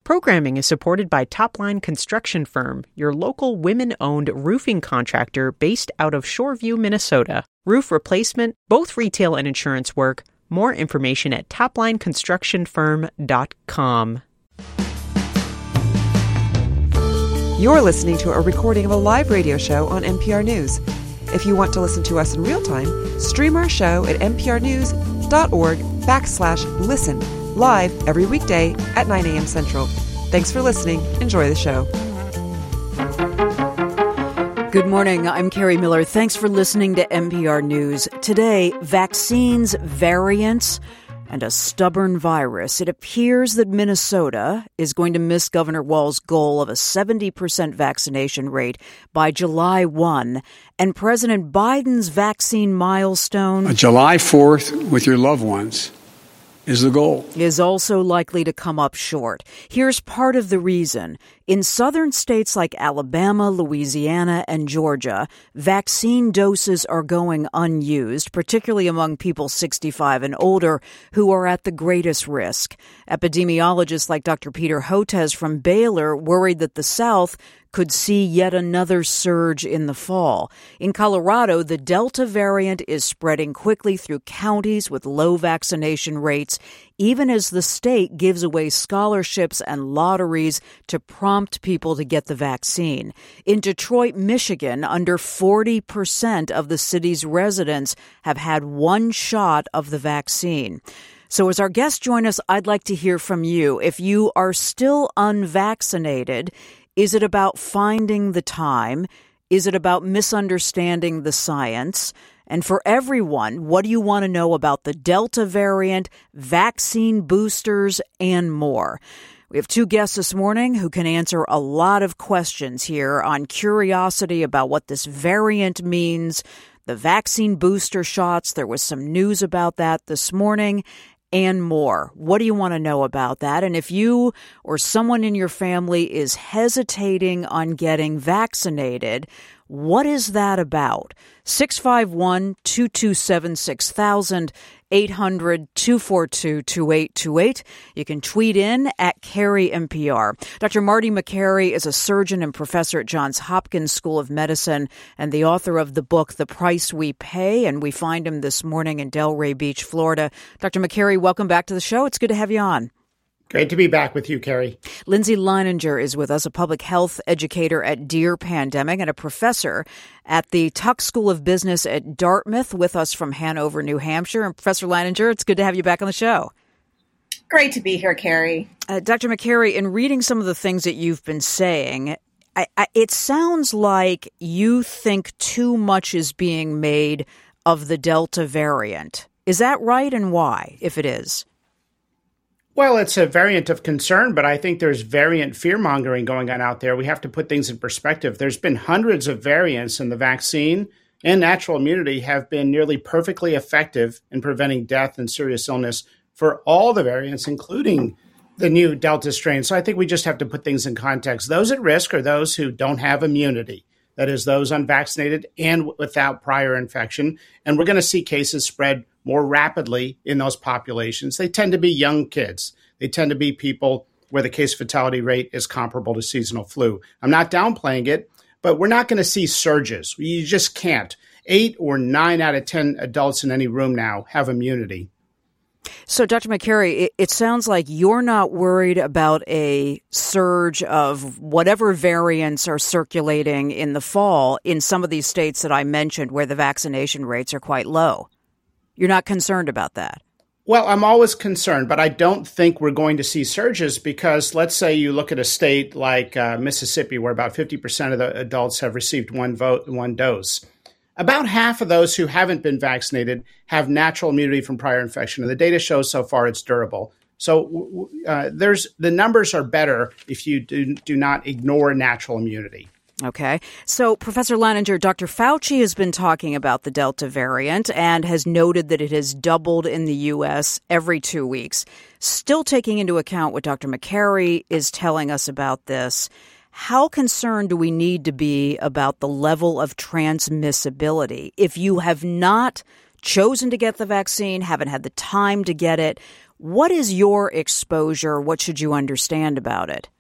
Programming is supported by Topline Construction Firm, your local women-owned roofing contractor based out of Shoreview, Minnesota. Roof replacement, both retail and insurance work. More information at toplineconstructionfirm.com. You're listening to a recording of a live radio show on NPR News. If you want to listen to us in real time, stream our show at nprnews.org/listen, live every weekday at 9 a.m. Central. Thanks for listening. Enjoy the show. Good morning. I'm Carrie Miller. Thanks for listening to NPR News. Today, vaccines, variants, and a stubborn virus. It appears that Minnesota is going to miss Governor Walz's goal of a 70% vaccination rate by July 1. And President Biden's vaccine milestone, July 4th with your loved ones, is the goal. Is also likely to come up short. Here's part of the reason. In southern states like Alabama, Louisiana, and Georgia, vaccine doses are going unused, particularly among people 65 and older who are at the greatest risk. Epidemiologists like Dr. Peter Hotez from Baylor worried that the South could see yet another surge in the fall. In Colorado, the Delta variant is spreading quickly through counties with low vaccination rates, even as the state gives away scholarships and lotteries to prompt people to get the vaccine. In Detroit, Michigan, under 40% of the city's residents have had one shot of the vaccine. So as our guests join us, I'd like to hear from you. If you are still unvaccinated, is it about finding the time? Is it about misunderstanding the science? And for everyone, what do you want to know about the Delta variant, vaccine boosters, and more? We have two guests this morning who can answer a lot of questions here on curiosity about what this variant means, the vaccine booster shots. There was some news about that this morning. And more. What do you want to know about that? And if you or someone in your family is hesitating on getting vaccinated, what is that about? 651-227-6000, 800-242-2828. You can tweet in at Carrie NPR. Dr. Marty Makary is a surgeon and professor at Johns Hopkins School of Medicine and the author of the book, The Price We Pay, and we find him this morning in Delray Beach, Florida. Dr. Makary, welcome back to the show. It's good to have you on. Great to be back with you, Carrie. Lindsay Leininger is with us, a public health educator at Dear Pandemic and a professor at the Tuck School of Business at Dartmouth, with us from Hanover, New Hampshire. And Professor Leininger, it's good to have you back on the show. Great to be here, Carrie. Dr. Makary, in reading some of the things that you've been saying, it sounds like you think too much is being made of the Delta variant. Is that right, and why, if it is? Well, it's a variant of concern, but I think there's variant fear-mongering going on out there. We have to put things in perspective. There's been hundreds of variants, and the vaccine and natural immunity have been nearly perfectly effective in preventing death and serious illness for all the variants, including the new Delta strain. So I think we just have to put things in context. Those at risk are those who don't have immunity. That is, those unvaccinated and without prior infection. And we're going to see cases spread more rapidly in those populations. They tend to be young kids. They tend to be people where the case fatality rate is comparable to seasonal flu. I'm not downplaying it, but we're not going to see surges. You just can't. 8 or 9 out of 10 adults in any room now have immunity. So, Dr. Makary, it sounds like you're not worried about a surge of whatever variants are circulating in the fall in some of these states that I mentioned where the vaccination rates are quite low. You're not concerned about that? Well, I'm always concerned, but I don't think we're going to see surges because let's say you look at a state like Mississippi, where about 50% of the adults have received one dose. About half of those who haven't been vaccinated have natural immunity from prior infection, and the data shows so far it's durable. So the numbers are better if you do not ignore natural immunity. Okay. So, Professor Leininger, Dr. Fauci has been talking about the Delta variant and has noted that it has doubled in the U.S. every 2 weeks. Still taking into account what Dr. Makary is telling us about this, how concerned do we need to be about the level of transmissibility? If you have not chosen to get the vaccine, haven't had the time to get it, What is your exposure? What should you understand about it?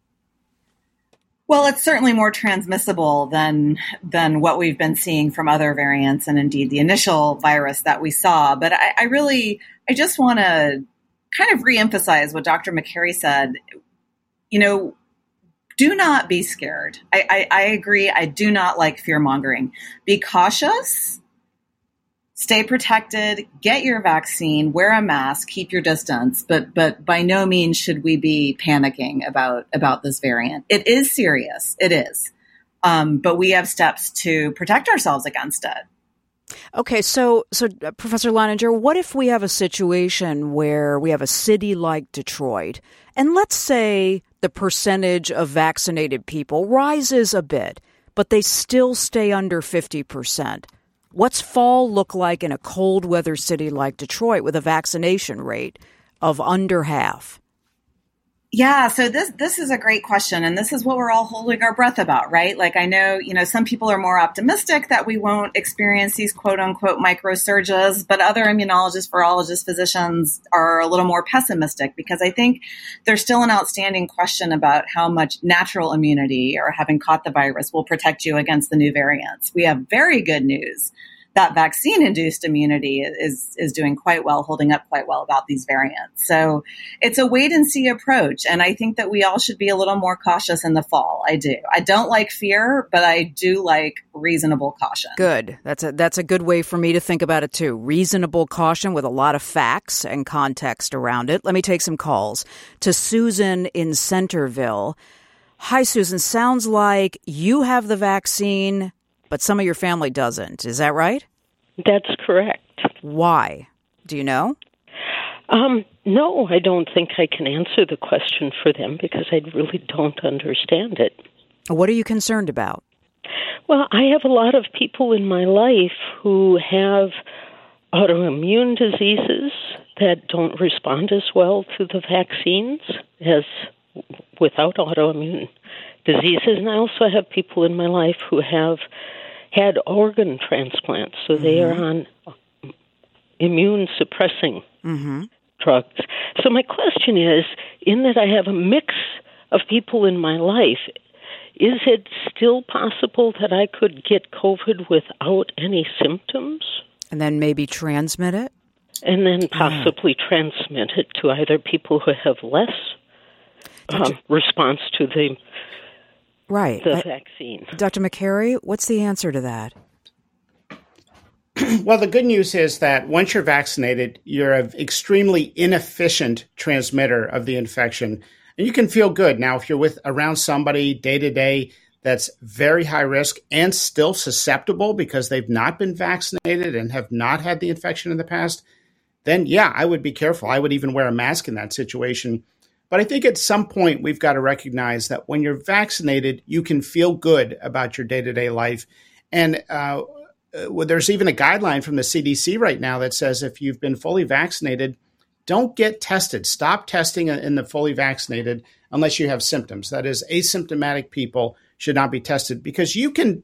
Well, it's certainly more transmissible than what we've been seeing from other variants and indeed the initial virus that we saw. But I just want to kind of reemphasize what Dr. Makary said. You know, do not be scared. I agree. I do not like fear mongering. Be cautious. Stay protected, get your vaccine, wear a mask, keep your distance, but by no means should we be panicking about this variant. It is serious. It is. But we have steps to protect ourselves against it. Okay, so Professor Leininger, what if we have a situation where we have a city like Detroit, and let's say the percentage of vaccinated people rises a bit, but they still stay under 50%? What's fall look like in a cold weather city like Detroit with a vaccination rate of under half? Yeah, so this is a great question, and this is what we're all holding our breath about, right? Like, I know, some people are more optimistic that we won't experience these quote unquote micro surges, but other immunologists, virologists, physicians are a little more pessimistic because I think there's still an outstanding question about how much natural immunity or having caught the virus will protect you against the new variants. We have very good news that vaccine-induced immunity is doing quite well, holding up quite well about these variants. So it's a wait-and-see approach, and I think that we all should be a little more cautious in the fall. I do. I don't like fear, but I do like reasonable caution. Good. That's a good way for me to think about it, too. Reasonable caution with a lot of facts and context around it. Let me take some calls. To Susan in Centerville. Hi, Susan. Sounds like you have the vaccine, but some of your family doesn't. Is that right? That's correct. Why? Do you know? No, I don't think I can answer the question for them because I really don't understand it. What are you concerned about? Well, I have a lot of people in my life who have autoimmune diseases that don't respond as well to the vaccines as without autoimmune diseases. And I also have people in my life who have had organ transplants, so they are on immune-suppressing drugs. So my question is, in that I have a mix of people in my life, is it still possible that I could get COVID without any symptoms? And then maybe transmit it? And then possibly transmit it to either people who have less response to the vaccine. Dr. Makary, what's the answer to that? Well, the good news is that once you're vaccinated, you're an extremely inefficient transmitter of the infection, and you can feel good. Now, if you're around somebody day to day that's very high risk and still susceptible because they've not been vaccinated and have not had the infection in the past, then I would be careful. I would even wear a mask in that situation. But I think at some point we've got to recognize that when you're vaccinated, you can feel good about your day-to-day life. And there's even a guideline from the CDC right now that says if you've been fully vaccinated, don't get tested. Stop testing in the fully vaccinated unless you have symptoms. That is, asymptomatic people should not be tested because you can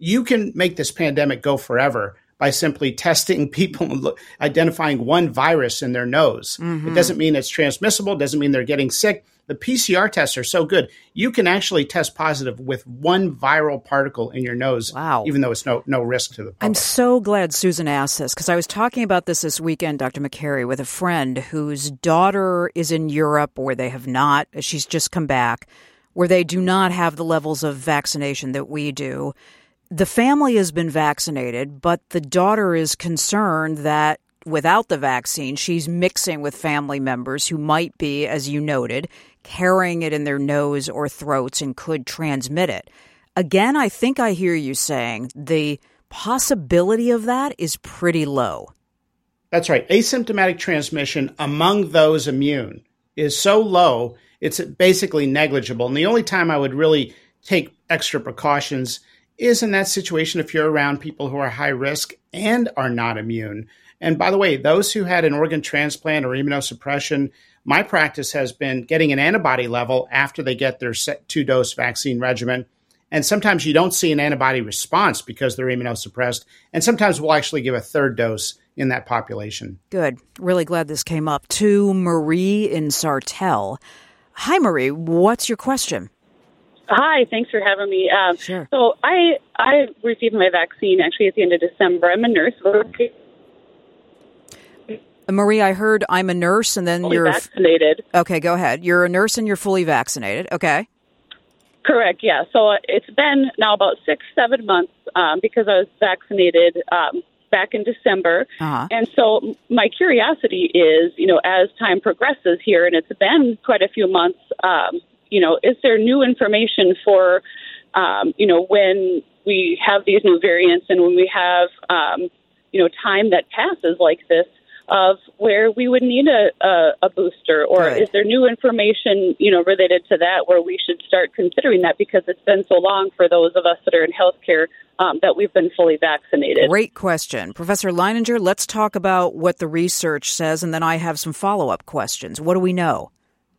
make this pandemic go forever by simply testing people, identifying one virus in their nose. It doesn't mean it's transmissible. It doesn't mean they're getting sick. The PCR tests are so good. You can actually test positive with one viral particle in your nose, even though it's no risk to the public. I'm so glad Susan asked this because I was talking about this weekend, Dr. Makary, with a friend whose daughter is in Europe where they have not, she's just come back, where they do not have the levels of vaccination that we do. The family has been vaccinated, but the daughter is concerned that without the vaccine, she's mixing with family members who might be, as you noted, carrying it in their nose or throats and could transmit it. Again, I think I hear you saying the possibility of that is pretty low. That's right. Asymptomatic transmission among those immune is so low, it's basically negligible. And the only time I would really take extra precautions is in that situation if you're around people who are high risk and are not immune. And by the way, those who had an organ transplant or immunosuppression, my practice has been getting an antibody level after they get their 2-dose vaccine regimen. And sometimes you don't see an antibody response because they're immunosuppressed. And sometimes we'll actually give a 3rd dose in that population. Good. Really glad this came up. To Marie in Sartell. Hi, Marie. What's your question? Hi, thanks for having me. Sure. So I received my vaccine actually at the end of December. I'm a nurse. Marie, I heard I'm a nurse, and then you're vaccinated. Okay, go ahead. You're a nurse and you're fully vaccinated. Okay. Correct, yeah. So it's been now about 6-7 months because I was vaccinated back in December. Uh-huh. And so my curiosity is, as time progresses here, and it's been quite a few months, is there new information for, when we have these new variants and when we have, time that passes like this, of where we would need a booster, or Good. Is there new information, related to that where we should start considering that, because it's been so long for those of us that are in healthcare that we've been fully vaccinated? Great question. Professor Leininger, let's talk about what the research says, and then I have some follow-up questions. What do we know?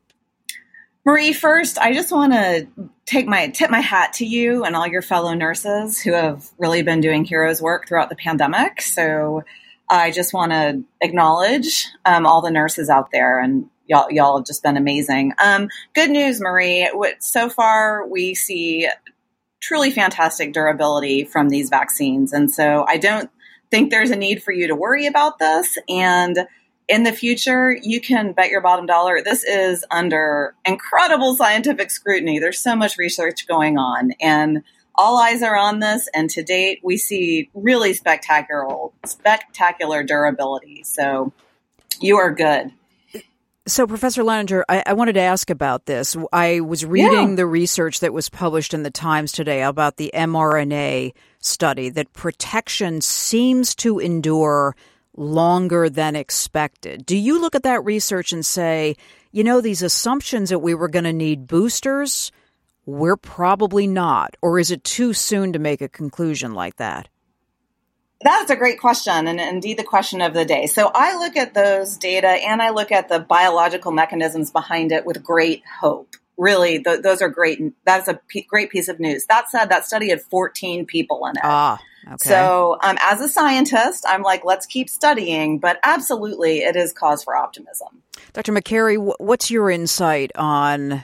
Marie, first, I just want to tip my hat to you and all your fellow nurses who have really been doing heroes work throughout the pandemic. So I just want to acknowledge all the nurses out there, and y'all have just been amazing. Good news, Marie. So far, we see truly fantastic durability from these vaccines. And so I don't think there's a need for you to worry about this. And in the future, you can bet your bottom dollar this is under incredible scientific scrutiny. There's so much research going on, and all eyes are on this. And to date, we see really spectacular durability. So you are good. So, Professor Leininger, I wanted to ask about this. I was reading the research that was published in the Times today about the mRNA study, that protection seems to endure longer than expected. Do you look at that research and say, these assumptions that we were going to need boosters, we're probably not? Or is it too soon to make a conclusion like that? That's a great question, and indeed the question of the day. So I look at those data and I look at the biological mechanisms behind it with great hope. Really, those are great. That's a great piece of news. That said, that study had 14 people in it. Okay. So as a scientist, I'm like, let's keep studying, but absolutely it is cause for optimism. Dr. Makary, what's your insight on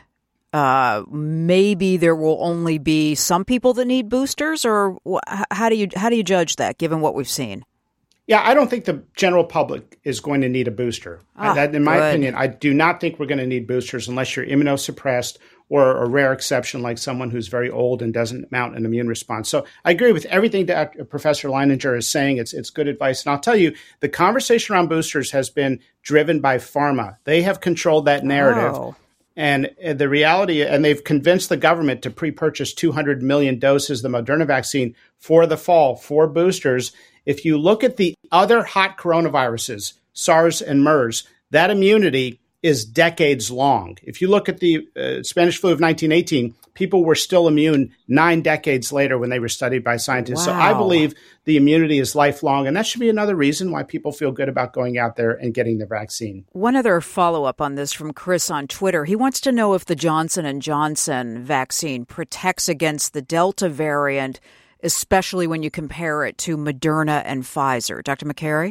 maybe there will only be some people that need boosters, or how do you judge that given what we've seen? Yeah, I don't think the general public is going to need a booster. In my opinion, I do not think we're going to need boosters unless you're immunosuppressed or a rare exception like someone who's very old and doesn't mount an immune response. So I agree with everything that Professor Leininger is saying. It's good advice. And I'll tell you, the conversation around boosters has been driven by pharma. They have controlled that narrative. Oh. And the reality, and they've convinced the government to pre-purchase 200 million doses of the Moderna vaccine for the fall for boosters. If you look at the other hot coronaviruses, SARS and MERS, that immunity is decades long. If you look at the Spanish flu of 1918, people were still immune 9 decades later when they were studied by scientists. Wow. So I believe the immunity is lifelong, and that should be another reason why people feel good about going out there and getting the vaccine. One other follow-up on this from Chris on Twitter. He wants to know if the Johnson & Johnson vaccine protects against the Delta variant, especially when you compare it to Moderna and Pfizer. Dr. Makary?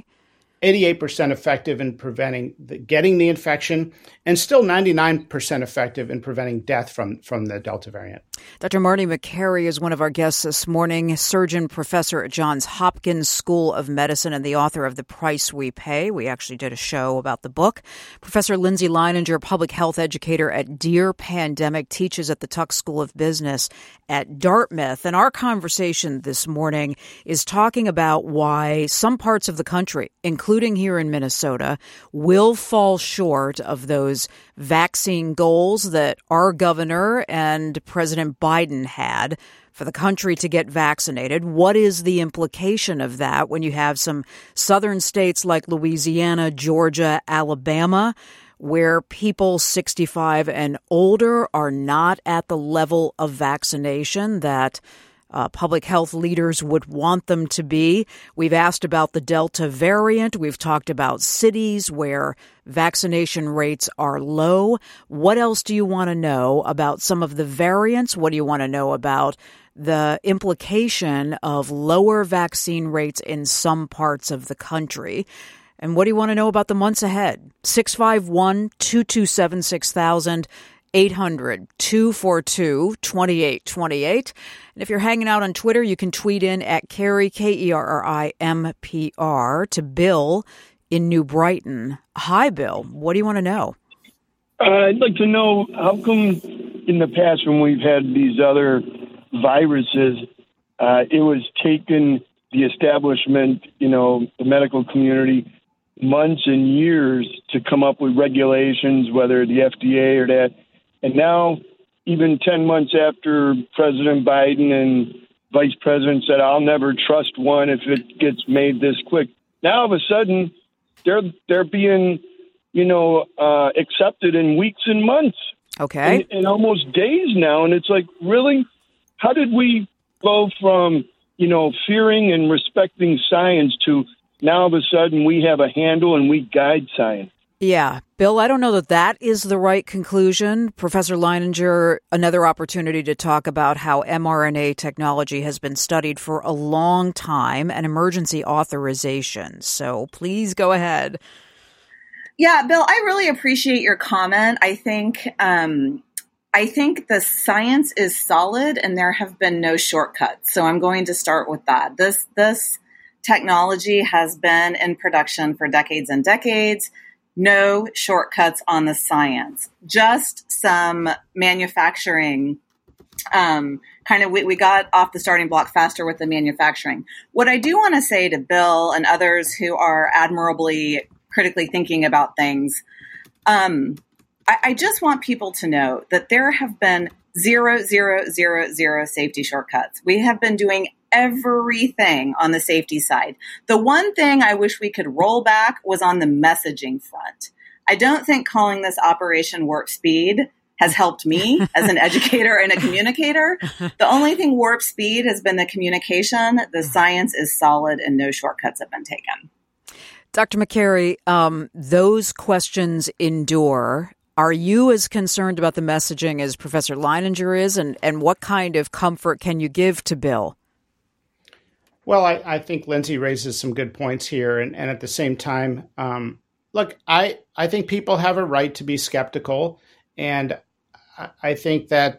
88% effective in getting the infection, and still 99% effective in preventing death from the Delta variant. Dr. Marty Makary is one of our guests this morning, surgeon professor at Johns Hopkins School of Medicine and the author of The Price We Pay. We actually did a show about the book. Professor Lindsay Leininger, public health educator at Dear Pandemic, teaches at the Tuck School of Business at Dartmouth. And our conversation this morning is talking about why some parts of the country, including here in Minnesota, will fall short of those vaccine goals that our governor and President Biden had for the country to get vaccinated. What is the implication of that when you have some southern states like Louisiana, Georgia, Alabama, where people 65 and older are not at the level of vaccination that public health leaders would want them to be? We've asked about the Delta variant. We've talked about cities where vaccination rates are low. What else do you want to know about some of the variants? What do you want to know about the implication of lower vaccine rates in some parts of the country. And what do you want to know about the months ahead? 651-227-6000, 800-242-2828. And if you're hanging out on Twitter, you can tweet in at Kerry, KERRIMPR, to Bill in New Brighton. Hi, Bill. What do you want to know? I'd like to know, how come in the past when we've had these other viruses, it was taken, the establishment, the medical community, months and years to come up with regulations, whether the FDA or that. And now, even 10 months after President Biden and Vice President said, I'll never trust one if it gets made this quick. Now, all of a sudden, they're being, accepted in weeks and months. Okay. In almost days now. And it's like, really? How did we go from, fearing and respecting science to now all of a sudden we have a handle and we guide science? Yeah. Bill, I don't know that is the right conclusion. Professor Leininger, another opportunity to talk about how mRNA technology has been studied for a long time and emergency authorization. So please go ahead. Yeah, Bill, I really appreciate your comment. I think the science is solid and there have been no shortcuts. So I'm going to start with that. This technology has been in production for decades and decades. No shortcuts on the science, just some manufacturing. We got off the starting block faster with the manufacturing. What I do want to say to Bill and others who are admirably critically thinking about things, I just want people to know that there have been zero safety shortcuts. We have been doing everything on the safety side. The one thing I wish we could roll back was on the messaging front. I don't think calling this Operation Warp Speed has helped me as an educator and a communicator. The only thing Warp Speed has been the communication. The science is solid and no shortcuts have been taken. Dr. McCary, those questions endure. Are you as concerned about the messaging as Professor Leininger is? And what kind of comfort can you give to Bill? Well, I think Lindsay raises some good points here. And at the same time, look, I think people have a right to be skeptical. And I think that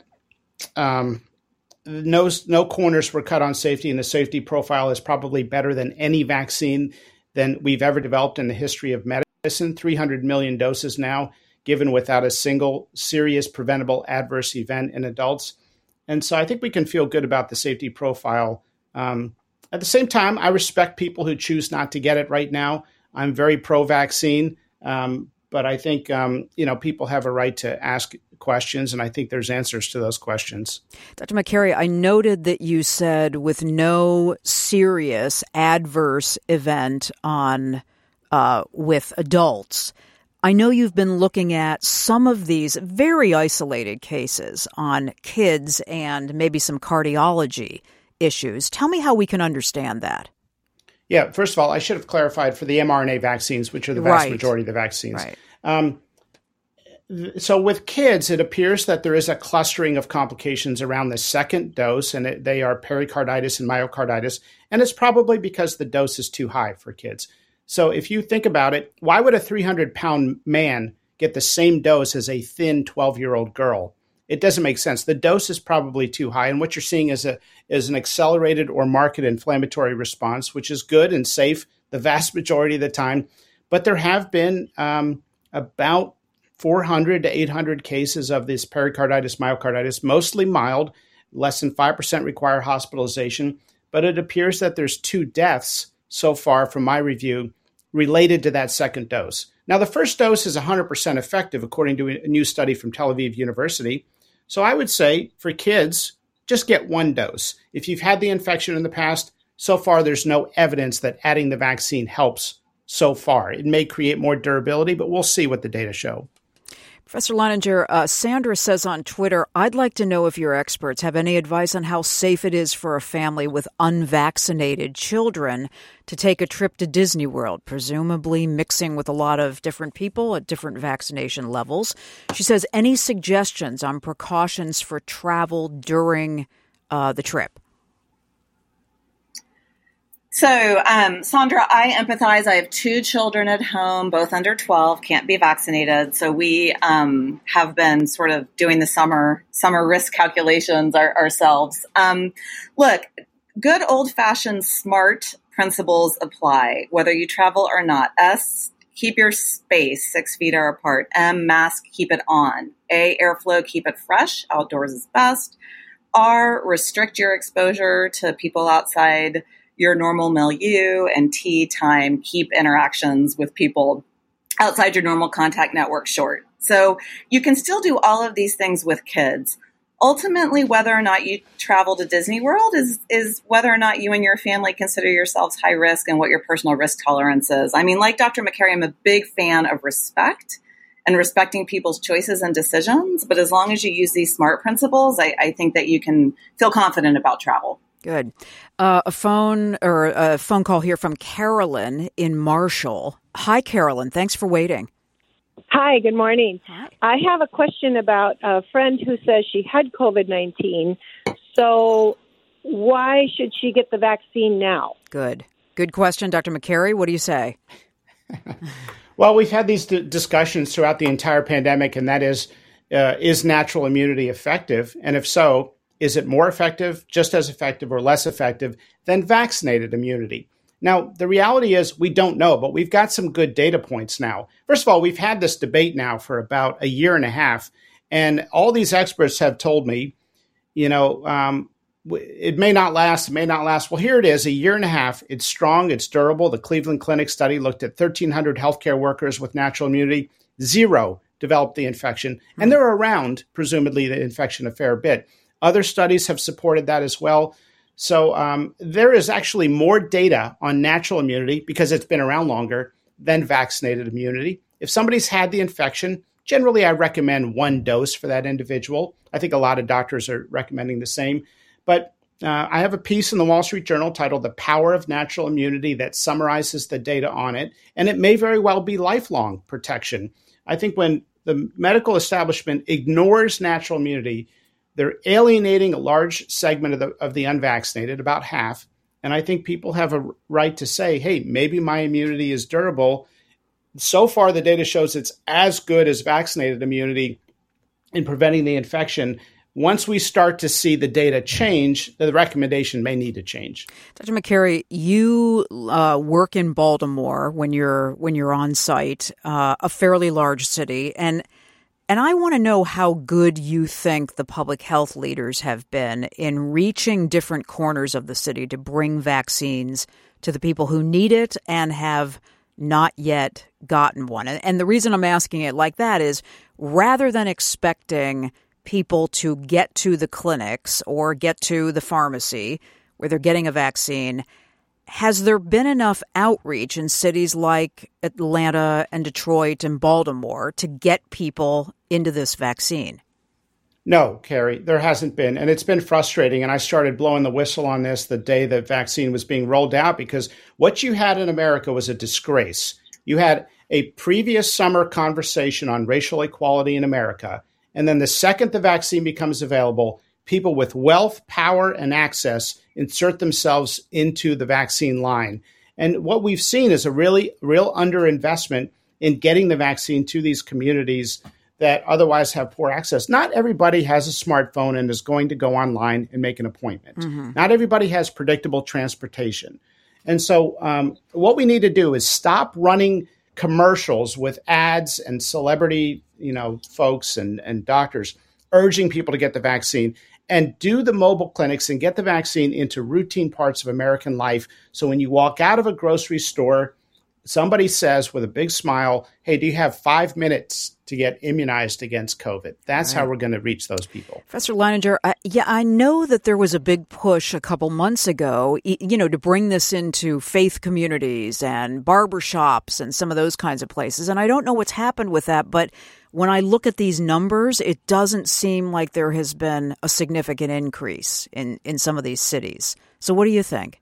no corners were cut on safety, and the safety profile is probably better than any vaccine than we've ever developed in the history of medicine. 300 million doses now given without a single serious preventable adverse event in adults. And so I think we can feel good about the safety profile. At the same time, I respect people who choose not to get it right now. I'm very pro-vaccine, but I think people have a right to ask questions, and I think there's answers to those questions. Dr. McCary, I noted that you said with no serious adverse event on with adults. I know you've been looking at some of these very isolated cases on kids and maybe some cardiology issues. Tell me how we can understand that. Yeah, first of all, I should have clarified for the mRNA vaccines, which are the vast majority of the vaccines. Right. So with kids, it appears that there is a clustering of complications around the second dose, and they are pericarditis and myocarditis, and it's probably because the dose is too high for kids. So if you think about it, why would a 300-pound man get the same dose as a thin 12-year-old girl? It doesn't make sense. The dose is probably too high, and what you're seeing is an accelerated or marked inflammatory response, which is good and safe the vast majority of the time. But there have been about 400 to 800 cases of this pericarditis, myocarditis, mostly mild. Less than 5% require hospitalization. But it appears that there's 2 deaths so far from my review related to that second dose. Now, the first dose is 100% effective, according to a new study from Tel Aviv University. So I would say for kids, just get 1 dose. If you've had the infection in the past, so far there's no evidence that adding the vaccine helps so far. It may create more durability, but we'll see what the data show. Professor Leininger, Sandra says on Twitter, I'd like to know if your experts have any advice on how safe it is for a family with unvaccinated children to take a trip to Disney World, presumably mixing with a lot of different people at different vaccination levels. She says, any suggestions on precautions for travel during the trip? So, Sandra, I empathize. I have 2 children at home, both under 12, can't be vaccinated. So we have been sort of doing the summer risk calculations ourselves. Look, good old-fashioned SMART principles apply, whether you travel or not. S, keep your space 6 feet or apart. M, mask, keep it on. A, airflow, keep it fresh. Outdoors is best. R, restrict your exposure to people outside your normal milieu. And T, time, keep interactions with people outside your normal contact network short. So you can still do all of these things with kids. Ultimately, whether or not you travel to Disney World is whether or not you and your family consider yourselves high risk and what your personal risk tolerance is. I mean, like Dr. McCary, I'm a big fan of respect and respecting people's choices and decisions. But as long as you use these SMART principles, I think that you can feel confident about travel. Good. A phone call here from Carolyn in Marshall. Hi, Carolyn. Thanks for waiting. Hi, good morning. Hi. I have a question about a friend who says she had COVID-19. So why should she get the vaccine now? Good question. Dr. McCary, what do you say? Well, we've had these discussions throughout the entire pandemic, and that is natural immunity effective? And if so, is it more effective, just as effective, or less effective than vaccinated immunity? Now, the reality is we don't know, but we've got some good data points now. First of all, we've had this debate now for about a year and a half, and all these experts have told me, it may not last, Well, here it is, a year and a half. It's strong, it's durable. The Cleveland Clinic study looked at 1,300 healthcare workers with natural immunity. 0 developed the infection, and they're around, presumably, the infection a fair bit. Other studies have supported that as well. So there is actually more data on natural immunity because it's been around longer than vaccinated immunity. If somebody's had the infection, generally I recommend 1 dose for that individual. I think a lot of doctors are recommending the same. But I have a piece in the Wall Street Journal titled The Power of Natural Immunity that summarizes the data on it. And it may very well be lifelong protection. I think when the medical establishment ignores natural immunity, they're alienating a large segment of the unvaccinated, about half. And I think people have a right to say, hey, maybe my immunity is durable. So far, the data shows it's as good as vaccinated immunity in preventing the infection. Once we start to see the data change, the recommendation may need to change. Dr. McCary, you work in Baltimore when you're on site, a fairly large city, and I want to know how good you think the public health leaders have been in reaching different corners of the city to bring vaccines to the people who need it and have not yet gotten one. And the reason I'm asking it like that is rather than expecting people to get to the clinics or get to the pharmacy where they're getting a vaccine, has there been enough outreach in cities like Atlanta and Detroit and Baltimore to get people into this vaccine? No, Carrie, there hasn't been. And it's been frustrating. And I started blowing the whistle on this the day the vaccine was being rolled out, because what you had in America was a disgrace. You had a previous summer conversation on racial equality in America. And then the second the vaccine becomes available, people with wealth, power, and access insert themselves into the vaccine line. And what we've seen is a real underinvestment in getting the vaccine to these communities that otherwise have poor access. Not everybody has a smartphone and is going to go online and make an appointment. Mm-hmm. Not everybody has predictable transportation. And so what we need to do is stop running commercials with ads and celebrity, folks and doctors urging people to get the vaccine, and do the mobile clinics and get the vaccine into routine parts of American life. So when you walk out of a grocery store, somebody says with a big smile, hey, do you have 5 minutes to get immunized against COVID? That's right. How we're going to reach those people. Professor Leininger, I know that there was a big push a couple months ago, to bring this into faith communities and barbershops and some of those kinds of places. And I don't know what's happened with that, but when I look at these numbers, it doesn't seem like there has been a significant increase in some of these cities. So what do you think?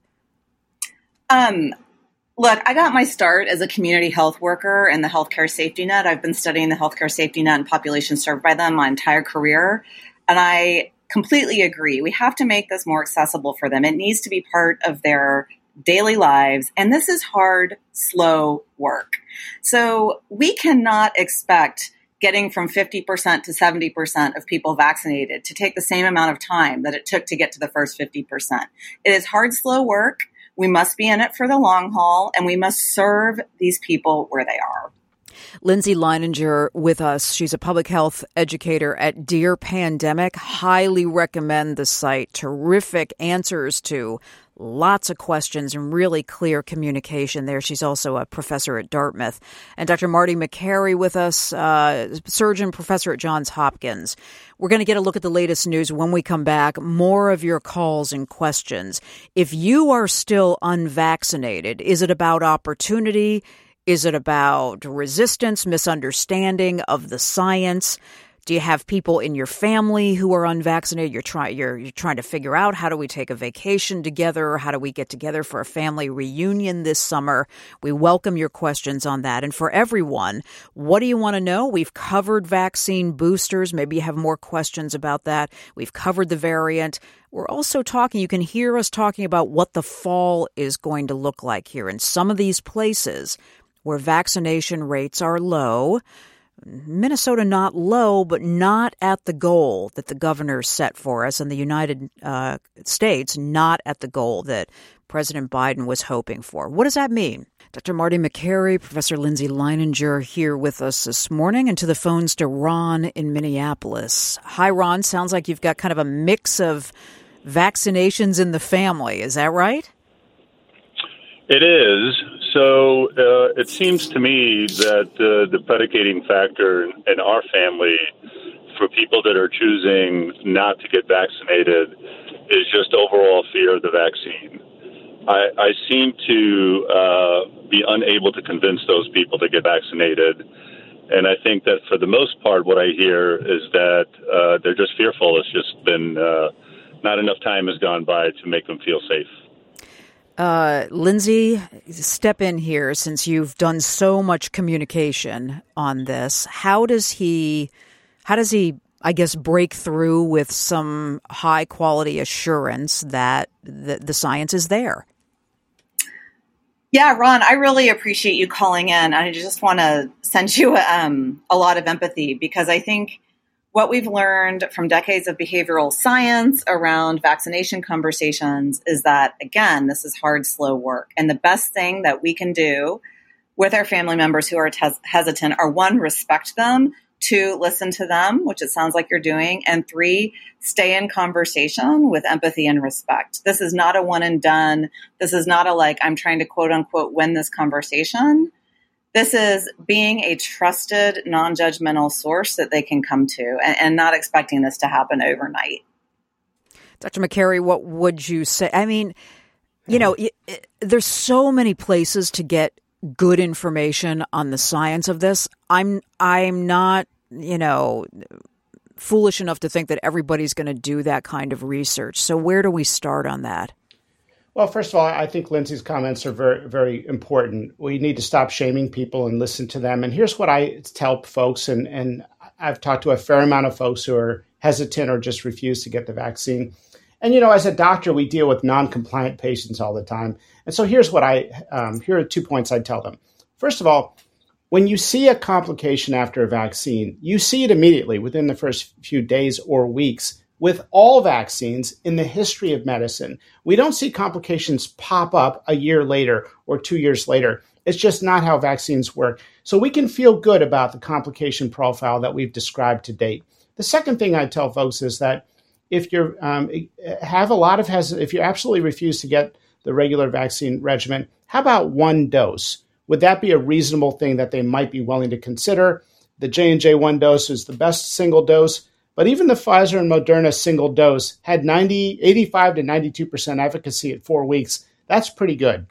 Look, I got my start as a community health worker in the healthcare safety net. I've been studying the healthcare safety net and population served by them my entire career. And I completely agree. We have to make this more accessible for them. It needs to be part of their daily lives. And this is hard, slow work. So we cannot expect getting from 50% to 70% of people vaccinated to take the same amount of time that it took to get to the first 50%. It is hard, slow work. We must be in it for the long haul, and we must serve these people where they are. Lindsay Leininger with us. She's a public health educator at Dear Pandemic. Highly recommend the site. Terrific answers to lots of questions and really clear communication there. She's also a professor at Dartmouth. And Dr. Marty Makary with us, surgeon professor at Johns Hopkins. We're going to get a look at the latest news when we come back. More of your calls and questions. If you are still unvaccinated, is it about opportunity? Is it about resistance, misunderstanding of the science? Do you have people in your family who are unvaccinated? You're trying to figure out, how do we take a vacation together? How do we get together for a family reunion this summer? We welcome your questions on that. And for everyone, what do you want to know? We've covered vaccine boosters. Maybe you have more questions about that. We've covered the variant. We're also talking, you can hear us talking about what the fall is going to look like here in some of these places where vaccination rates are low. Minnesota not low, but not at the goal that the governor set for us, and the United States not at the goal that President Biden was hoping for. What does that mean? Dr. Marty Makary, Professor Lindsay Leininger here with us this morning, and to the phones to Ron in Minneapolis. Hi, Ron. Sounds like you've got kind of a mix of vaccinations in the family. Is that right? It is. So it seems to me that the predicating factor in our family for people that are choosing not to get vaccinated is just overall fear of the vaccine. I seem to be unable to convince those people to get vaccinated. And I think that for the most part, what I hear is that they're just fearful. It's just been not enough time has gone by to make them feel safe. Lindsay, step in here since you've done so much communication on this. How does he, I guess, break through with some high quality assurance that the science is there? Yeah, Ron, I really appreciate you calling in. I just want to send you a lot of empathy, because I think what we've learned from decades of behavioral science around vaccination conversations is that, again, this is hard, slow work. And the best thing that we can do with our family members who are hesitant are, 1, respect them, 2, listen to them, which it sounds like you're doing, and 3, stay in conversation with empathy and respect. This is not a one and done. This is not a I'm trying to quote unquote win this conversation. This is being a trusted, non-judgmental source that they can come to, and not expecting this to happen overnight. Dr. Makary, what would you say? I mean, there's so many places to get good information on the science of this. I'm not, foolish enough to think that everybody's going to do that kind of research. So where do we start on that? Well, first of all, I think Lindsay's comments are very, very important. We need to stop shaming people and listen to them. And here's what I tell folks, and I've talked to a fair amount of folks who are hesitant or just refuse to get the vaccine. And, as a doctor, we deal with non-compliant patients all the time. And so here's what here are 2 points I'd tell them. First of all, when you see a complication after a vaccine, you see it immediately within the first few days or weeks. With all vaccines in the history of medicine, we don't see complications pop up a year later or 2 years later. It's just not how vaccines work. So we can feel good about the complication profile that we've described to date. The second thing I tell folks is that if you if you absolutely refuse to get the regular vaccine regimen, how about 1 dose? Would that be a reasonable thing that they might be willing to consider? The J&J 1 dose is the best single dose. But even the Pfizer and Moderna single dose had 85 to 92% efficacy at 4 weeks. That's pretty good.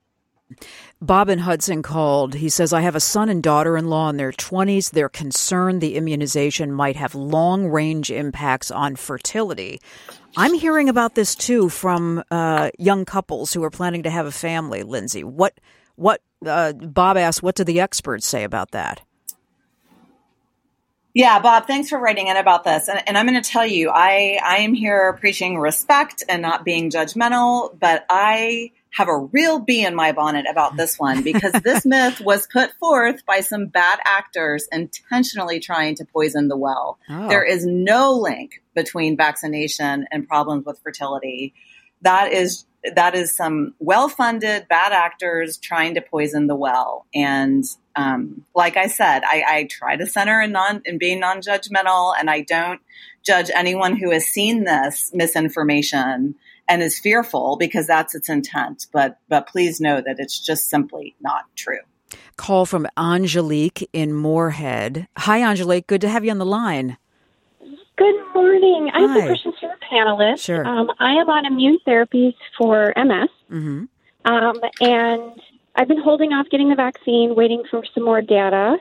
Bob in Hudson called. He says, I have a son and daughter-in-law in their 20s. They're concerned the immunization might have long-range impacts on fertility. I'm hearing about this, too, from young couples who are planning to have a family, Lindsay. Bob asked, what do the experts say about that? Yeah, Bob, thanks for writing in about this. And I'm going to tell you, I am here preaching respect and not being judgmental, but I have a real bee in my bonnet about this one because this myth was put forth by some bad actors intentionally trying to poison the well. Oh. There is no link between vaccination and problems with fertility. That is some well-funded bad actors trying to poison the well. And like I said, I try to center in being non-judgmental, and I don't judge anyone who has seen this misinformation and is fearful because that's its intent. But please know that it's just simply not true. Call from Angelique in Moorhead. Hi, Angelique. Good to have you on the line. Good morning. I have a question for the panelists. Sure. I am on immune therapies for MS, mm-hmm. And I've been holding off getting the vaccine, waiting for some more data.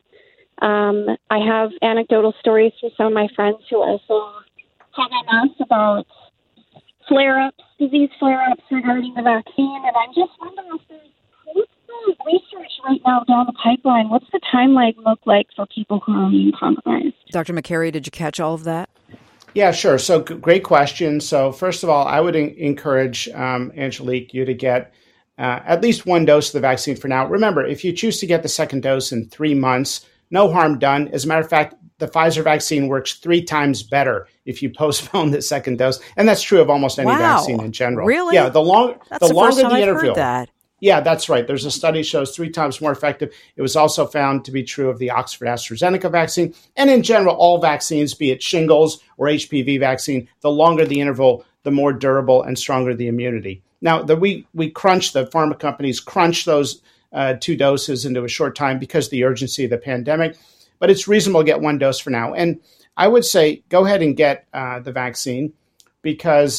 I have anecdotal stories from some of my friends who also have MS about flare-ups, disease flare-ups regarding the vaccine, and I'm just wondering what's the research right now down the pipeline? What's the timeline look like for people who are immune compromised? Dr. McCary, did you catch all of that? Yeah, sure. So great question. So first of all, I would encourage, Angelique, you to get at least one dose of the vaccine for now. Remember, if you choose to get the second dose in 3 months, no harm done. As a matter of fact, the Pfizer vaccine works 3 times better if you postpone the second dose. And that's true of almost any vaccine in general. Really? Yeah, the longer the interval. That. Yeah, that's right. There's a study shows 3 times more effective. It was also found to be true of the Oxford AstraZeneca vaccine. And in general, all vaccines, be it shingles or HPV vaccine, the longer the interval, the more durable and stronger the immunity. Now, the pharma companies crunch those 2 doses into a short time because of the urgency of the pandemic. But it's reasonable to get 1 dose for now. And I would say go ahead and get the vaccine because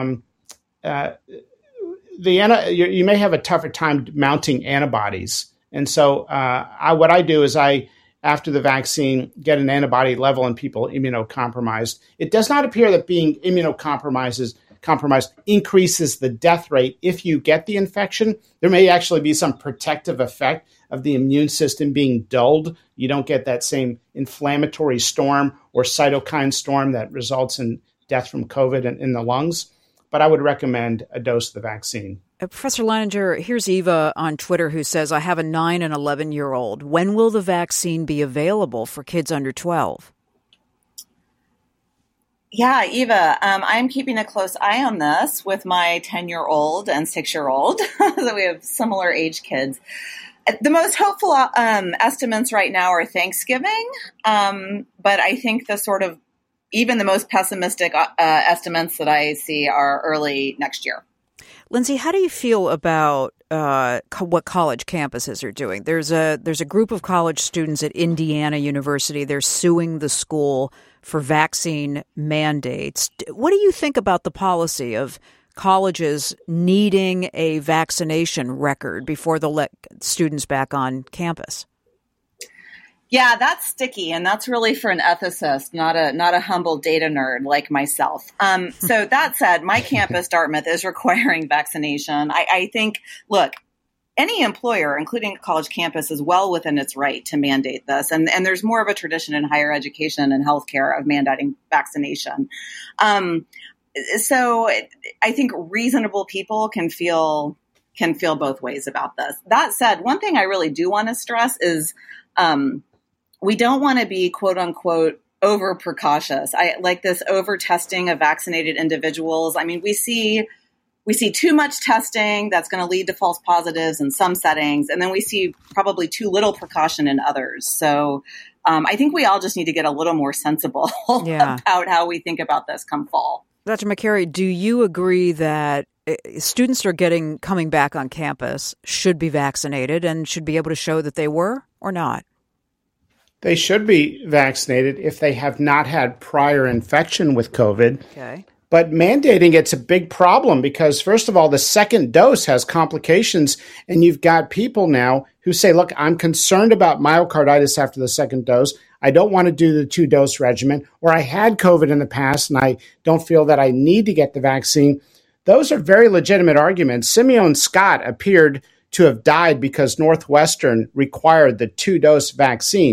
you may have a tougher time mounting antibodies. And so what I do is after the vaccine, get an antibody level in people immunocompromised. It does not appear that being immunocompromised increases the death rate if you get the infection. There may actually be some protective effect of the immune system being dulled. You don't get that same inflammatory storm or cytokine storm that results in death from COVID in the lungs. But I would recommend a dose of the vaccine. Professor Leininger, here's Eva on Twitter who says, I have a 9 and 11-year-old. When will the vaccine be available for kids under 12? Yeah, Eva, I'm keeping a close eye on this with my 10-year-old and 6-year-old. So we have similar age kids. The most hopeful estimates right now are Thanksgiving, but I think even the most pessimistic estimates that I see are early next year. Lindsay, how do you feel about what college campuses are doing? There's a group of college students at Indiana University. They're suing the school for vaccine mandates. What do you think about the policy of colleges needing a vaccination record before they'll let students back on campus? Yeah, that's sticky, and that's really for an ethicist, not a humble data nerd like myself. So that said, my campus, Dartmouth, is requiring vaccination. I think, look, any employer, including a college campus, is well within its right to mandate this, and there's more of a tradition in higher education and healthcare of mandating vaccination. So I think reasonable people can feel both ways about this. That said, one thing I really do want to stress is we don't want to be, quote unquote, over precautious. I like this over testing of vaccinated individuals. I mean, we see too much testing that's going to lead to false positives in some settings, and then we see probably too little precaution in others. So I think we all just need to get a little more sensible about how we think about this come fall. Dr. McCary, do you agree that students who are coming back on campus should be vaccinated and should be able to show that they were or not? They should be vaccinated if they have not had prior infection with COVID. Okay. But mandating it's a big problem because, first of all, the second dose has complications, and you've got people now who say, look, I'm concerned about myocarditis after the second dose. I don't want to do the 2-dose regimen, or I had COVID in the past and I don't feel that I need to get the vaccine. Those are very legitimate arguments. Simeon Scott appeared to have died because Northwestern required the 2-dose vaccine.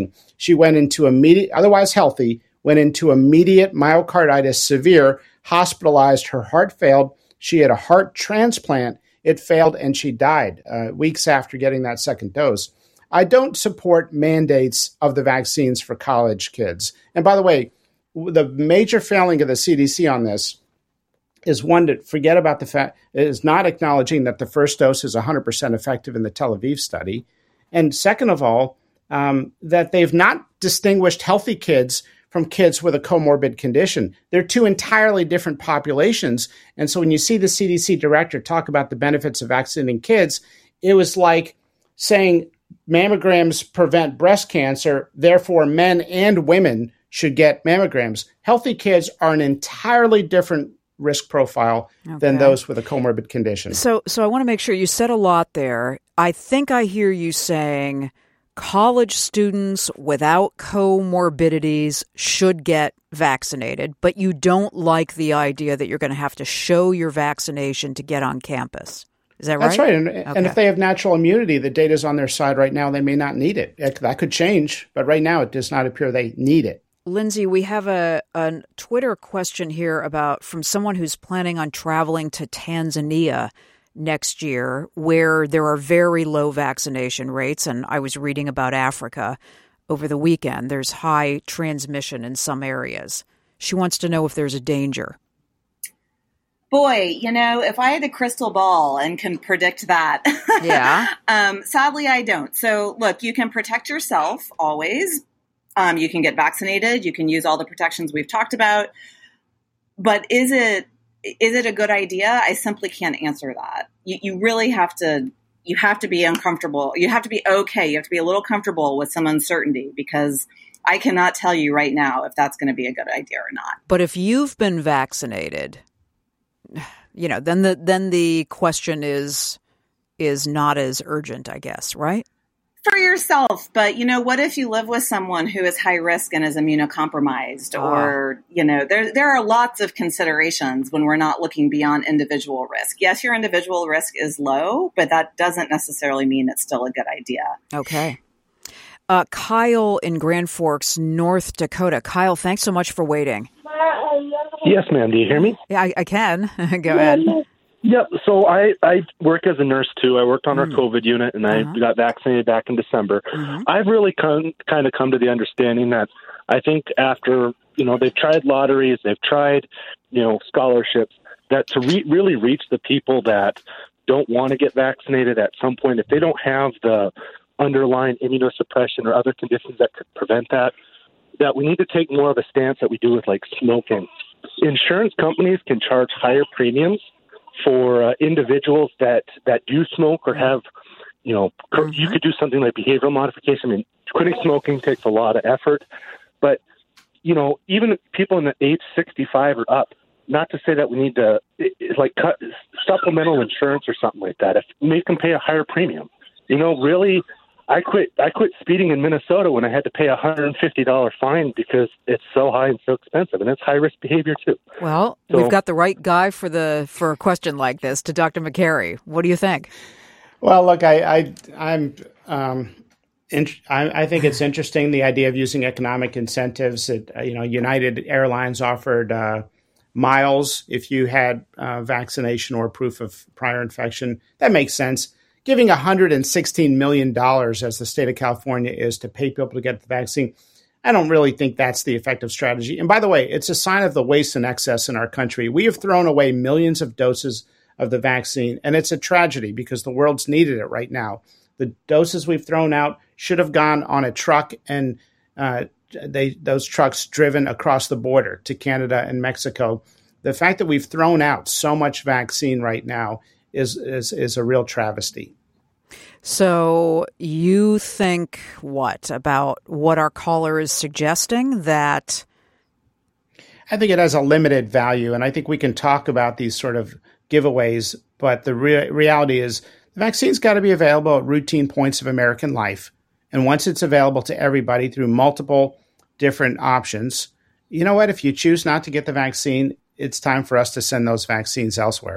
She went into otherwise healthy, went into immediate myocarditis, severe, hospitalized. Her heart failed. She had a heart transplant. It failed, and she died weeks after getting that second dose. I don't support mandates of the vaccines for college kids. And by the way, the major failing of the CDC on this is one to forget about the fact it is not acknowledging that the first dose is 100% effective in the Tel Aviv study. And second of all, that they've not distinguished healthy kids from kids with a comorbid condition. They're two entirely different populations. And so when you see the CDC director talk about the benefits of vaccinating kids, it was like saying mammograms prevent breast cancer, therefore men and women should get mammograms. Healthy kids are an entirely different risk profile than those with a comorbid condition. So I want to make sure you said a lot there. I think I hear you saying college students without comorbidities should get vaccinated, but you don't like the idea that you're going to have to show your vaccination to get on campus. Is that right? That's right. And if they have natural immunity, the data's on their side right now. They may not need it. That could change, but right now it does not appear they need it. Lindsay, we have a Twitter question here from someone who's planning on traveling to Tanzania next year, where there are very low vaccination rates. And I was reading about Africa over the weekend. There's high transmission in some areas. She wants to know if there's a danger. Boy, if I had a crystal ball and can predict that. Yeah. Sadly, I don't. So look, you can protect yourself always. You can get vaccinated. You can use all the protections we've talked about. But is it a good idea? I simply can't answer that. You really have to be uncomfortable. You have to be okay. You have to be a little comfortable with some uncertainty, because I cannot tell you right now if that's going to be a good idea or not. But if you've been vaccinated, then the question is not as urgent, I guess, right? For yourself, but what if you live with someone who is high risk and is immunocompromised, or there are lots of considerations when we're not looking beyond individual risk. Yes, your individual risk is low, but that doesn't necessarily mean it's still a good idea. Okay. Kyle in Grand Forks, North Dakota. Kyle, thanks so much for waiting. Yes, ma'am. Do you hear me? Yeah, I can. Go ahead. Yep. So I work as a nurse too. I worked on our COVID unit, and I got vaccinated back in December. I've really kind of come to the understanding that I think after, they've tried lotteries, they've tried, scholarships, that to really reach the people that don't want to get vaccinated at some point, if they don't have the underlying immunosuppression or other conditions that could prevent that we need to take more of a stance that we do with like smoking. Insurance companies can charge higher premiums for individuals that do smoke or have, you could do something like behavioral modification. I mean, quitting smoking takes a lot of effort, but, even people in the age 65 or up, not to say that we need to cut supplemental insurance or something like that. If make them pay a higher premium, really, I quit speeding in Minnesota when I had to pay a $150 fine because it's so high and so expensive, and it's high risk behavior too. Well, we've got the right guy for a question like this, to Dr. McCary. What do you think? Well, look, I think it's interesting, the idea of using economic incentives. United Airlines offered miles if you had vaccination or proof of prior infection. That makes sense. Giving $116 million, as the state of California is, to pay people to get the vaccine, I don't really think that's the effective strategy. And by the way, it's a sign of the waste and excess in our country. We have thrown away millions of doses of the vaccine, and it's a tragedy because the world's needed it right now. The doses we've thrown out should have gone on a truck, and those trucks driven across the border to Canada and Mexico. The fact that we've thrown out so much vaccine right now is a real travesty. So you think what about what our caller is suggesting? That I think it has a limited value, and I think we can talk about these sort of giveaways, but the reality is the vaccine's got to be available at routine points of American life. And once it's available to everybody through multiple different options, you know what? If you choose not to get the vaccine, it's time for us to send those vaccines elsewhere.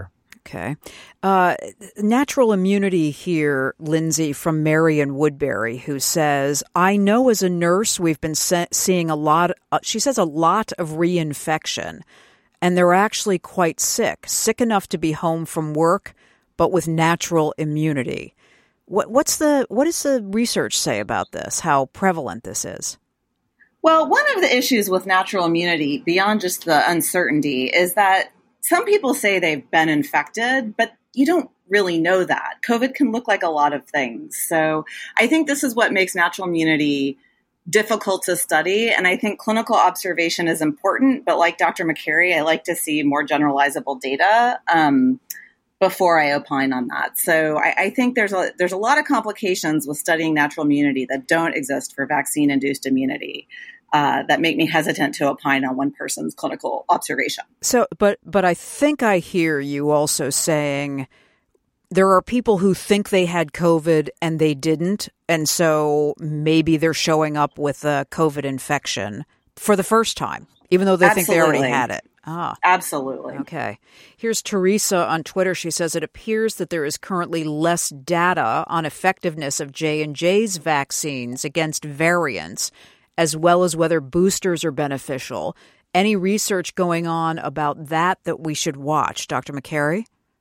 Okay. Natural immunity here, Lindsay, from Marion Woodbury, who says, I know as a nurse we've been seeing a lot of reinfection, and they're actually quite sick enough to be home from work, but with natural immunity. What does the research say about this, how prevalent this is? Well, one of the issues with natural immunity, beyond just the uncertainty, is that some people say they've been infected, but you don't really know that. COVID can look like a lot of things. So I think this is what makes natural immunity difficult to study. And I think clinical observation is important. But like Dr. Makary, I like to see more generalizable data before I opine on that. So I think there's a lot of complications with studying natural immunity that don't exist for vaccine-induced immunity. That make me hesitant to opine on one person's clinical observation. So, but I think I hear you also saying there are people who think they had COVID and they didn't, and so maybe they're showing up with a COVID infection for the first time, even though they think they already had it. Absolutely. Okay. Here's Teresa on Twitter. She says, it appears that there is currently less data on effectiveness of J&J's vaccines against variants, as well as whether boosters are beneficial. Any research going on about that we should watch? Dr. Makary?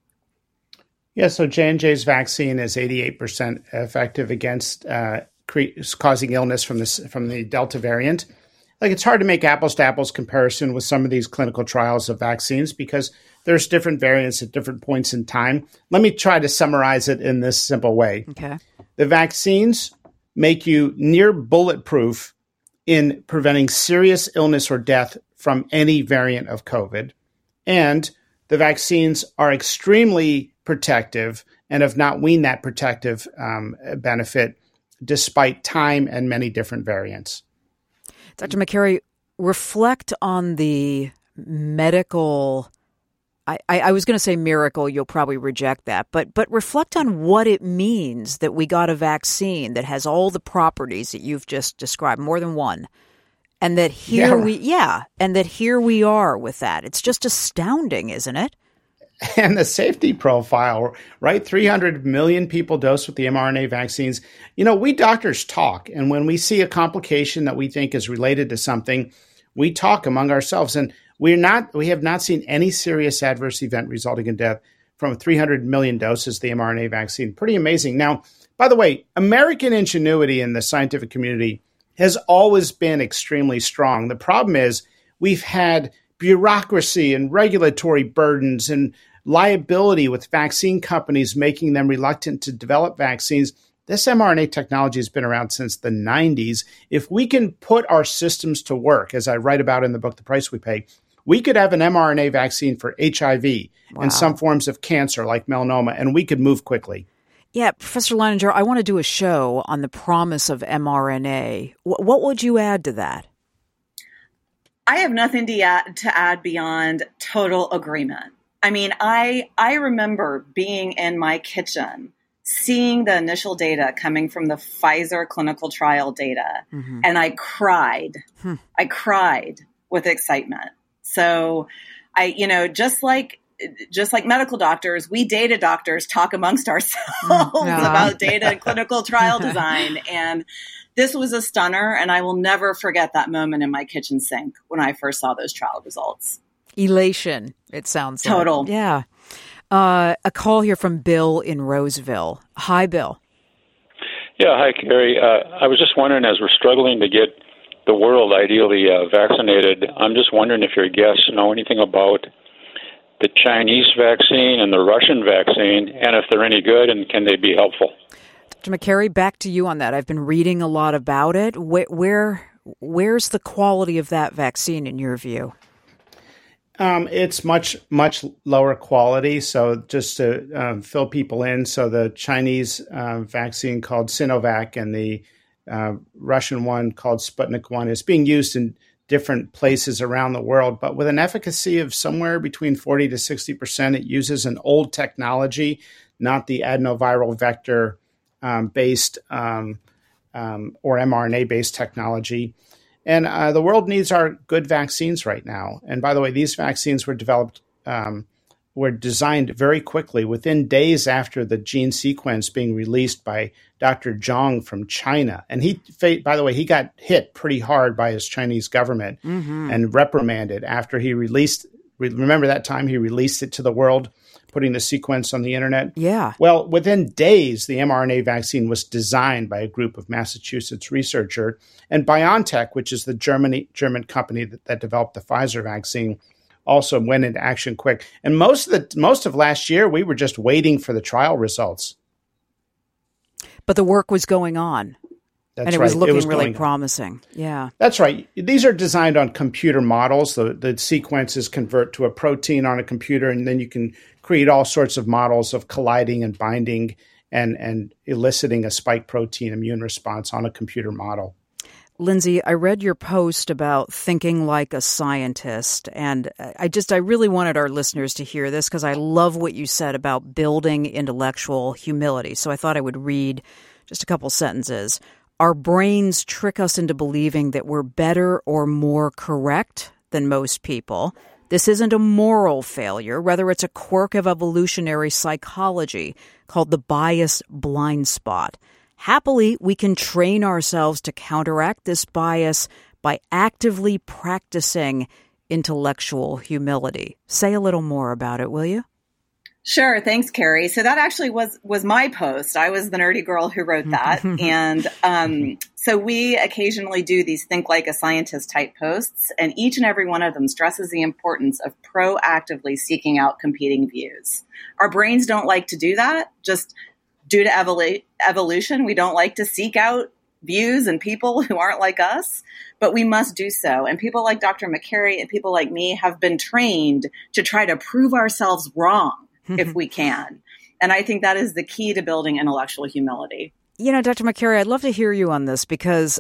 Yeah, so J&J's vaccine is 88% effective against causing illness from the Delta variant. Like, it's hard to make apples-to-apples comparison with some of these clinical trials of vaccines because there's different variants at different points in time. Let me try to summarize it in this simple way. Okay. The vaccines make you near bulletproof in preventing serious illness or death from any variant of COVID. And the vaccines are extremely protective and have not weaned that protective benefit despite time and many different variants. Dr. Makary, reflect on the medical, I was going to say miracle, you'll probably reject that, but reflect on what it means that we got a vaccine that has all the properties that you've just described, more than one, and that here we are with that. It's just astounding, isn't it? And the safety profile, right? 300 million people dosed with the mRNA vaccines. You know, we doctors talk, and when we see a complication that we think is related to something, we talk among ourselves. And we have not seen any serious adverse event resulting in death from 300 million doses of the mRNA vaccine. Pretty amazing. Now, by the way, American ingenuity in the scientific community has always been extremely strong. The problem is we've had bureaucracy and regulatory burdens and liability with vaccine companies making them reluctant to develop vaccines. This mRNA technology has been around since the 90s. If we can put our systems to work, as I write about in the book, The Price We Pay, we could have an mRNA vaccine for HIV and some forms of cancer like melanoma, and we could move quickly. Yeah, Professor Leininger, I want to do a show on the promise of mRNA. What would you add to that? I have nothing to add beyond total agreement. I mean, I remember being in my kitchen, seeing the initial data coming from the Pfizer clinical trial data, and I cried. I cried with excitement. So just like medical doctors, we data doctors talk amongst ourselves about data and clinical trial design. And this was a stunner, and I will never forget that moment in my kitchen sink when I first saw those trial results. Elation, it sounds like. Total. Yeah. A call here from Bill in Roseville. Hi, Bill. Yeah, hi, Carrie. I was just wondering, as we're struggling to get the world ideally vaccinated, I'm just wondering if your guests know anything about the Chinese vaccine and the Russian vaccine, and if they're any good, and can they be helpful? Dr. Makary, back to you on that. I've been reading a lot about it. Where's the quality of that vaccine in your view? It's much lower quality. So just to fill people in, so the Chinese vaccine called Sinovac and the Russian one called Sputnik 1 is being used in different places around the world, but with an efficacy of somewhere between 40 to 60%. It uses an old technology, not the adenoviral vector based or mRNA-based technology. And the world needs our good vaccines right now. And by the way, these vaccines were developed were designed very quickly, within days after the gene sequence being released by Dr. Zhang from China. And he, by the way, he got hit pretty hard by his Chinese government and reprimanded after he released. Remember that time he released it to the world, putting the sequence on the internet? Yeah. Well, within days, the mRNA vaccine was designed by a group of Massachusetts researchers. And BioNTech, which is the German company that developed the Pfizer vaccine, also went into action quick. And most of last year, we were just waiting for the trial results. But the work was going on. That's and it right. was looking really promising. Yeah. That's right. These are designed on computer models. The sequences convert to a protein on a computer, and then you can create all sorts of models of colliding and binding and eliciting a spike protein immune response on a computer model. Lindsay, I read your post about thinking like a scientist, and I really wanted our listeners to hear this because I love what you said about building intellectual humility. So I thought I would read just a couple sentences. Our brains trick us into believing that we're better or more correct than most people. This isn't a moral failure. Rather, it's a quirk of evolutionary psychology called the bias blind spot. Happily, we can train ourselves to counteract this bias by actively practicing intellectual humility. Say a little more about it, will you? Sure. Thanks, Carrie. So that actually was my post. I was the nerdy girl who wrote that. And so we occasionally do these think like a scientist type posts, and each and every one of them stresses the importance of proactively seeking out competing views. Our brains don't like to do that. Just due to evolution, we don't like to seek out views and people who aren't like us, but we must do so. And people like Dr. McCary and people like me have been trained to try to prove ourselves wrong if we can. And I think that is the key to building intellectual humility. You know, Dr. McCary, I'd love to hear you on this because,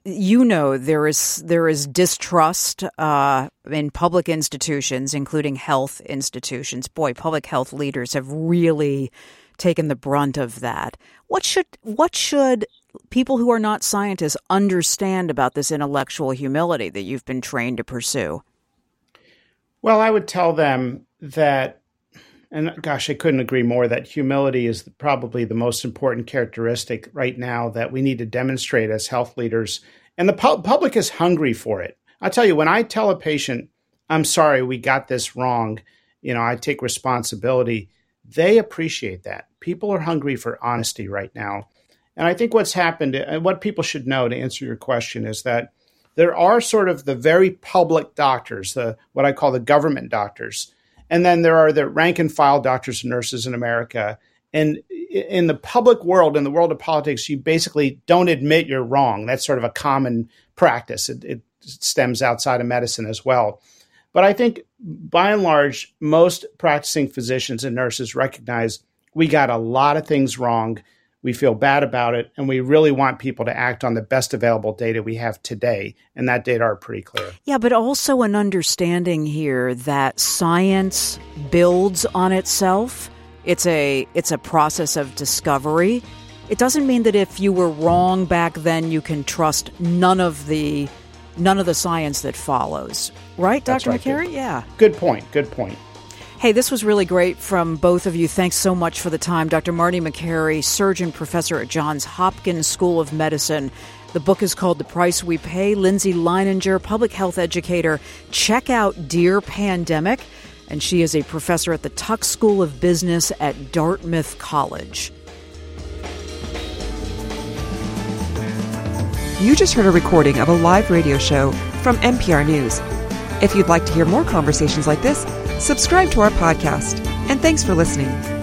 there is distrust in public institutions, including health institutions. Boy, public health leaders have really taken the brunt of that. What should people who are not scientists understand about this intellectual humility that you've been trained to pursue? Well, I would tell them that, and gosh, I couldn't agree more, that humility is probably the most important characteristic right now that we need to demonstrate as health leaders. And the public is hungry for it. I'll tell you, when I tell a patient, I'm sorry, we got this wrong, I take responsibility, they appreciate that. People are hungry for honesty right now. And I think what's happened, and what people should know to answer your question, is that there are sort of the very public doctors, what I call the government doctors. And then there are the rank and file doctors and nurses in America. And in the public world, in the world of politics, you basically don't admit you're wrong. That's sort of a common practice. It stems outside of medicine as well. But I think by and large, most practicing physicians and nurses recognize we got a lot of things wrong. We feel bad about it, and we really want people to act on the best available data we have today, and that data are pretty clear. Yeah, but also an understanding here that science builds on itself. It's a process of discovery. It doesn't mean that if you were wrong back then, you can trust none of the science that follows. Right, Dr. McCary? Yeah. Good point. Hey, this was really great from both of you. Thanks so much for the time. Dr. Marty McCary, surgeon professor at Johns Hopkins School of Medicine. The book is called The Price We Pay. Lindsay Leininger, public health educator. Check out Dear Pandemic. And she is a professor at the Tuck School of Business at Dartmouth College. You just heard a recording of a live radio show from NPR News. If you'd like to hear more conversations like this, subscribe to our podcast. And thanks for listening.